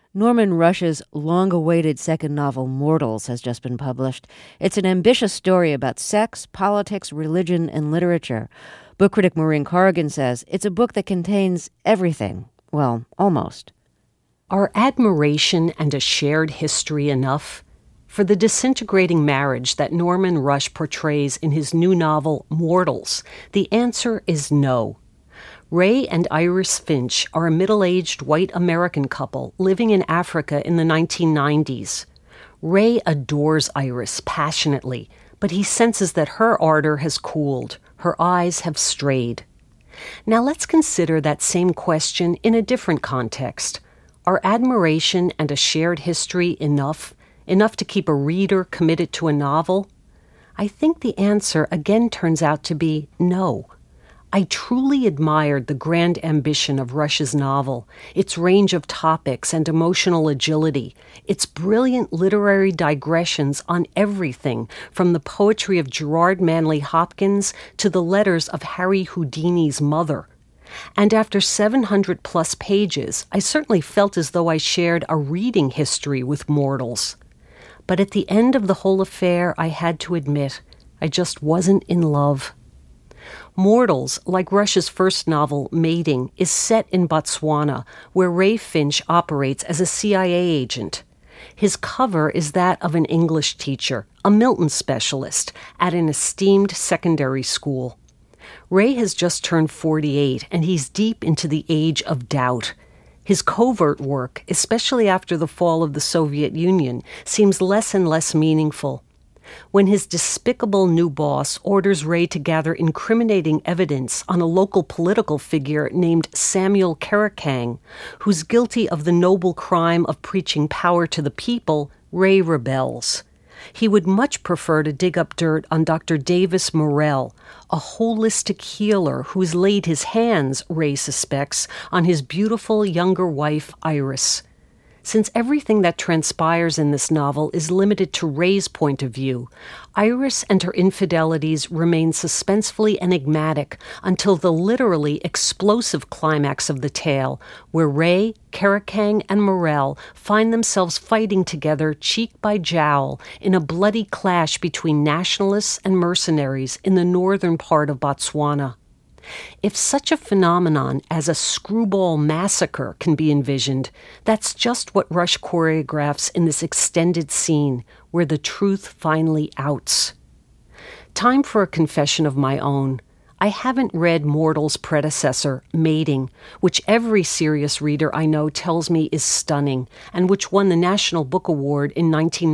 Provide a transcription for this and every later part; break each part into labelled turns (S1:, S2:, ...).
S1: Norman Rush's long-awaited second novel, Mortals, has just been published. It's an ambitious story about sex, politics, religion, and literature. Book critic Maureen Corrigan says it's a book that contains everything. Well, almost.
S2: Are admiration and a shared history enough? For the disintegrating marriage that Norman Rush portrays in his new novel, Mortals, the answer is no. Ray and Iris Finch are a middle-aged white American couple living in Africa in the 1990s. Ray adores Iris passionately, but he senses that her ardor has cooled, her eyes have strayed. Now let's consider that same question in a different context. Are admiration and a shared history enough to keep a reader committed to a novel? I think the answer again turns out to be no. I truly admired the grand ambition of Rush's novel, its range of topics and emotional agility, its brilliant literary digressions on everything from the poetry of Gerard Manley Hopkins to the letters of Harry Houdini's mother. And after 700-plus pages, I certainly felt as though I shared a reading history with Mortals. But at the end of the whole affair, I had to admit, I just wasn't in love. Mortals, like Rush's first novel, Mating, is set in Botswana, where Ray Finch operates as a CIA agent. His cover is that of an English teacher, a Milton specialist, at an esteemed secondary school. Ray has just turned 48, and he's deep into the age of doubt. His covert work, especially after the fall of the Soviet Union, seems less and less meaningful. When his despicable new boss orders Ray to gather incriminating evidence on a local political figure named Samuel Karakang, who's guilty of the noble crime of preaching power to the people, Ray rebels. He would much prefer to dig up dirt on Dr. Davis Morrell, a holistic healer who's laid his hands, Ray suspects, on his beautiful younger wife, Iris. Since everything that transpires in this novel is limited to Ray's point of view, Iris and her infidelities remain suspensefully enigmatic until the literally explosive climax of the tale, where Ray, Karakang, and Morrell find themselves fighting together cheek by jowl in a bloody clash between nationalists and mercenaries in the northern part of Botswana. If such a phenomenon as a screwball massacre can be envisioned, that's just what Rush choreographs in this extended scene, where the truth finally outs. Time for a confession of my own. I haven't read Mortal's predecessor, Mating, which every serious reader I know tells me is stunning, and which won the National Book Award in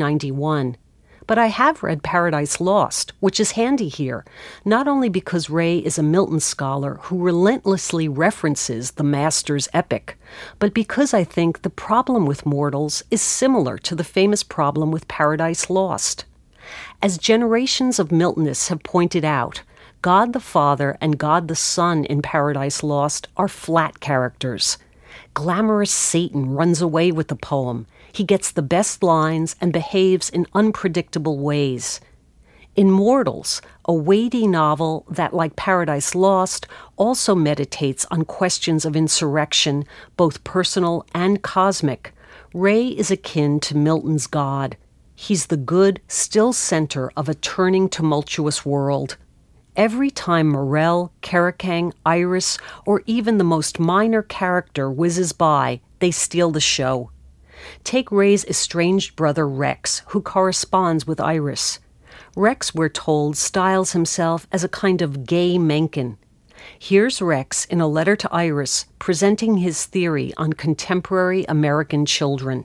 S2: 1991. But I have read Paradise Lost, which is handy here, not only because Ray is a Milton scholar who relentlessly references the master's epic, but because I think the problem with Mortals is similar to the famous problem with Paradise Lost. As generations of Miltonists have pointed out, God the Father and God the Son in Paradise Lost are flat characters. Glamorous Satan runs away with the poem. He gets the best lines and behaves in unpredictable ways. In Mortals, a weighty novel that, like Paradise Lost, also meditates on questions of insurrection, both personal and cosmic, Ray is akin to Milton's God. He's the good, still center of a turning, tumultuous world. Every time Morrell, Karakang, Iris, or even the most minor character whizzes by, they steal the show. Take Ray's estranged brother Rex, who corresponds with Iris. Rex, we're told, styles himself as a kind of gay Mencken. Here's Rex in a letter to Iris presenting his theory on contemporary American children.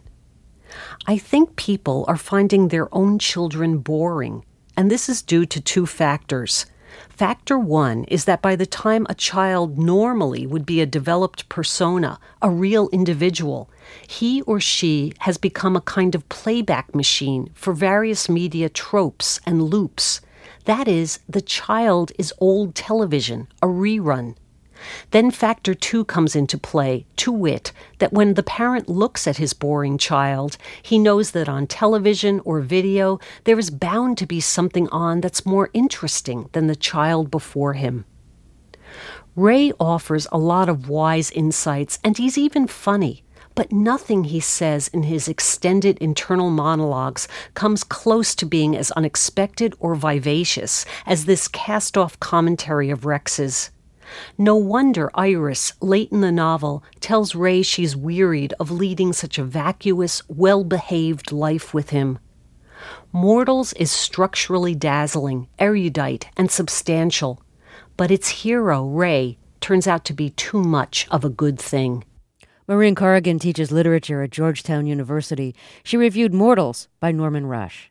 S2: I think people are finding their own children boring, and this is due to two factors. Factor one is that by the time a child normally would be a developed persona, a real individual, he or she has become a kind of playback machine for various media tropes and loops. That is, the child is old television, a rerun. Then factor two comes into play, to wit, that when the parent looks at his boring child, he knows that on television or video, there is bound to be something on that's more interesting than the child before him. Ray offers a lot of wise insights, and he's even funny, But nothing he says in his extended internal monologues comes close to being as unexpected or vivacious as this cast-off commentary of Rex's. No wonder Iris, late in the novel, tells Ray she's wearied of leading such a vacuous, well-behaved life with him. Mortals is structurally dazzling, erudite, and substantial, but its hero, Ray, turns out to be too much of a good thing.
S1: Maureen Corrigan teaches literature at Georgetown University. She reviewed Mortals by Norman Rush.